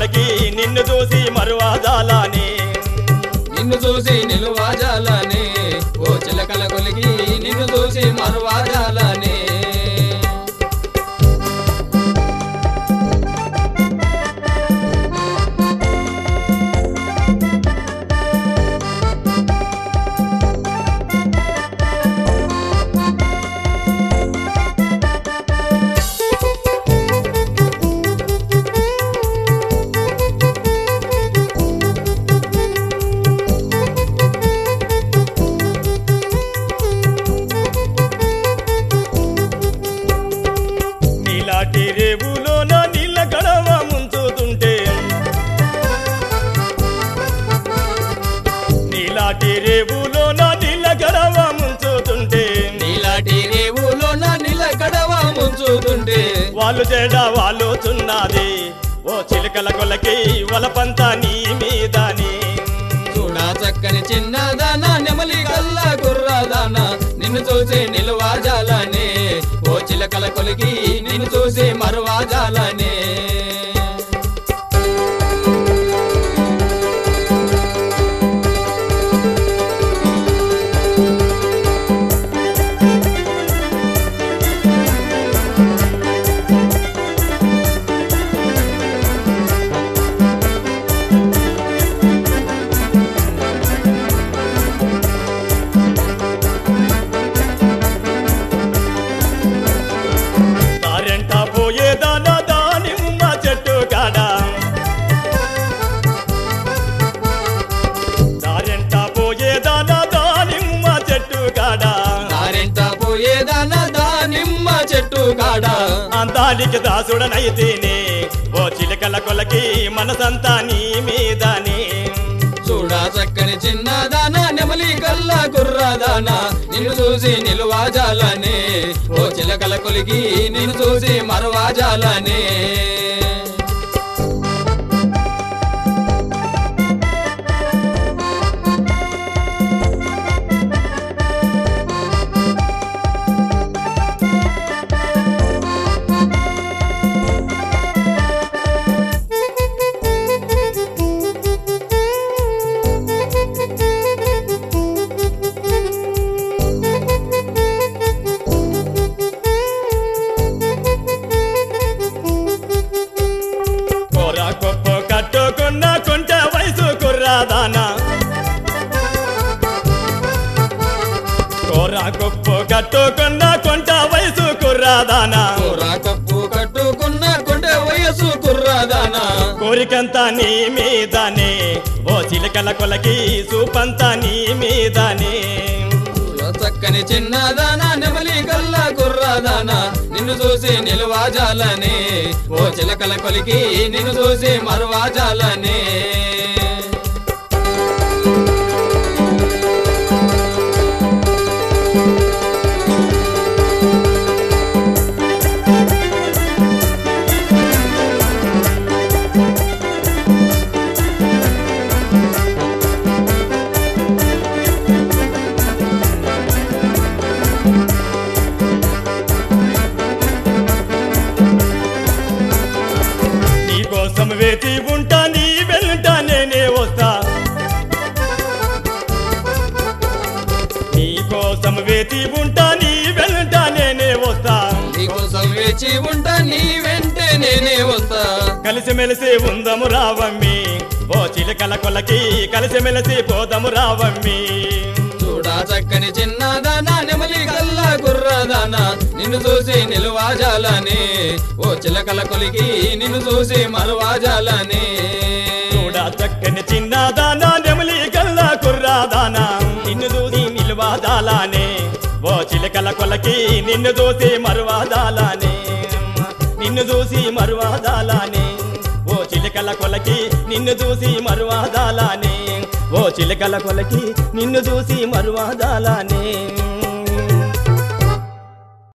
కొలకి నిన్ను చూసి మరువాజాలానే నిన్ను చూసి నిలువాజాలనే ఓ చిలకల కొలికి నిన్ను చూసి మరువాజాలనే రేవులోన నీళ్ళ గడవ ముంచుతుంటే నీలాటి రేవులోన నీళ్ళ గడవ ముంచుతుంటే నీలాటి రేవులోన నీళ్ళ గడవ ముంచుతుంటే వాళ్ళు జడ వాళ్ళు చున్నది ఓ చిలకల కొలకి వలపంతా నీ మీదని చూడా చక్కని చిన్నదానా నెమలి గల్ల గుర్రదానా నిన్ను చూసి నిలువాజాలనే ఓ చిలకల కొలికి నిన్ను చూసి మరువాజాలనే అంతానికి దాసుడనైతేనే ఓ చిలకల కొలకి మనసంతా నీ మీదని చూడా చక్కని చిన్నదానా నెమలి గల్ల గుర్రదానా నిన్ను చూసి నిలువాజాలనే ఓ చిలకల కొలికి నిన్ను చూసి మరువాజాలనే కొప్పు కట్టుకున్న కొంట వయసు కుర్రాదానా కప్పు కట్టుకున్న కొంట వయసు కుర్రాదానా కోరికంతా నీ మీదనే ఓ చిలకల కొలకి సూపంతా నీ మీదనే చక్కని చిన్నదానా నెమలి గల్ల గుర్రదానా నిన్ను చూసి నిలువాజాలనే ఓ చిలకల కొలికి నిన్ను చూసి మరువాజాలనే వేచి ఉంటా నీ వెంట నేనే వస్తా నీ కోసం వేచి ఉంటా నీ వెంట నేనే వస్తా నీ కోసం వేచి ఉంటా నీ వెంట నేనే వస్తా కలిసిమెలిసి ఉందము రావమ్మి ఓ చిలకల కొలకి కలిసిమెలిసి పోదము రావమ్మి చూడా చక్కని చిన్నదానా నెమలి గల్ల గుర్రదానా నిన్ను చూసి నిలువాజాలనే ఓ చిలకల కొలికి నిన్ను చూసి మరువాజాలనే చూడా చక్కని చిన్నదానా నెమలి గల్ల గుర్రదానా నిన్ను చూసి నిలువాజాలనే ఓ చిలకల కొలకి నిన్ను చూసి మరువాజాలనే నిన్ను చూసి మరువాజాలనే ఓ చిలకల కొలకి నిన్ను చూసి మరువాజాలనే ఓ చిలకల కొలకి నిన్ను చూసి మరువాజాలనే